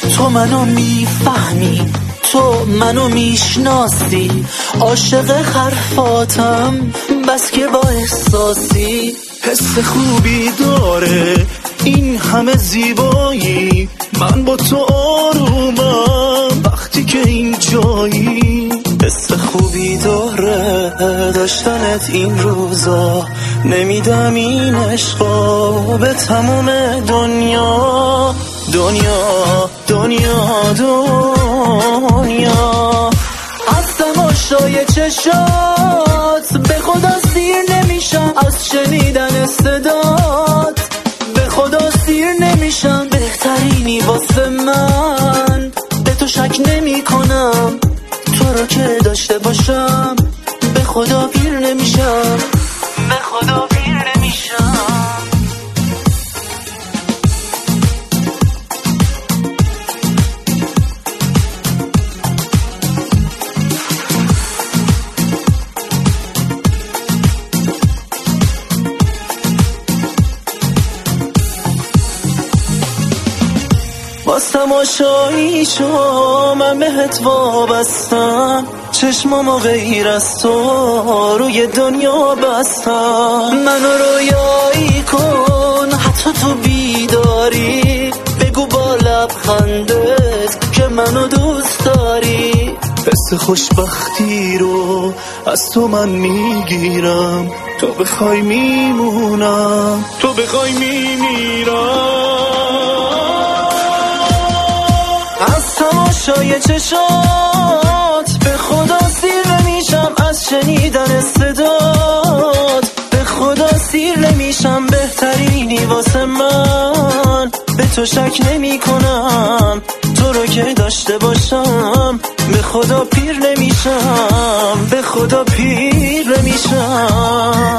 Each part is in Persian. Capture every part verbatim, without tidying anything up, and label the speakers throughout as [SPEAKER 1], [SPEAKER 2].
[SPEAKER 1] تو منو میفهمی، تو منو میشناسی، عاشق حرفاتم بس که با احساسی.
[SPEAKER 2] حس خوبی داره این همه زیبایی، من با تو آرومم وقتی که این جایی.
[SPEAKER 1] حس خوبی داره داشتنت این روزا، نمیدم این عشقا به تموم دنیا دنیا دنیا دنیا. از تماشای چشات به خدا سیر نمیشم، از شنیدن صدات به خدا سیر نمیشم. بهترینی واسه من، به تو شک نمی کنم، تو رو که داشته باشم به خدا پیر نمیشم، به خدا پیر نمیشم. باز تماشایی شو من بهت وابستم، چشمامو غیر از تو روی دنیا بستم. منو رویایی کن حتی تو بیداری، بگو با لبخندت که منو دوست داری.
[SPEAKER 2] حس خوشبختی رو از تو من میگیرم، تو بخوای میمونم، تو بخوای میمیرم.
[SPEAKER 1] تماشای چشات به خدا سیر نمیشم، از شنیدن صدات به خدا سیر نمیشم. بهترینی واسه من، به تو شک نمی کنم، تو رو که داشته باشم به خدا پیر نمیشم، به خدا پیر نمیشم.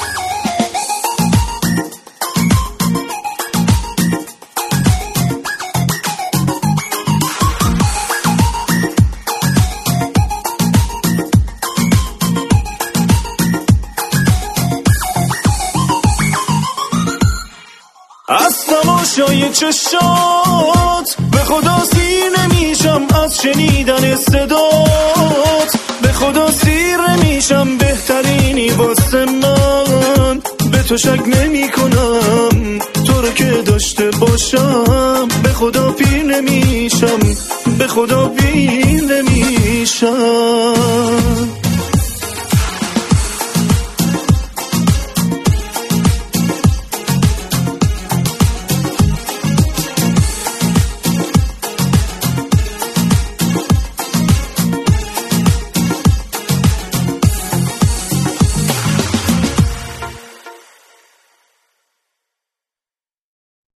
[SPEAKER 2] از تماشای چشات به خدا سیر نمیشم، از شنیدن صدات به خدا سیر نمیشم. بهترینی واسه من، به تو شک نمی کنم، تو رو که داشته باشم به خدا پیر نمیشم، به خدا پیر نمیشم.